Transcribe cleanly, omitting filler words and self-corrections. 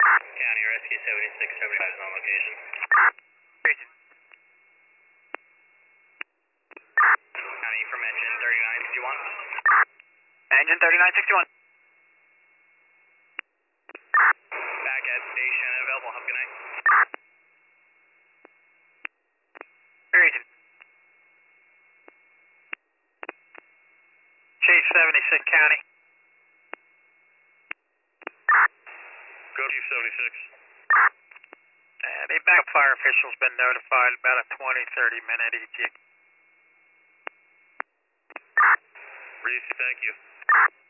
County Rescue 7675 is on location. Region. County from engine 3961. Engine 3961. Back at station available. Have a good night. Region. Chief 76 County. Go Chief 76. The backup fire official's been notified about a 20-30 minute ETA. Reese, thank you.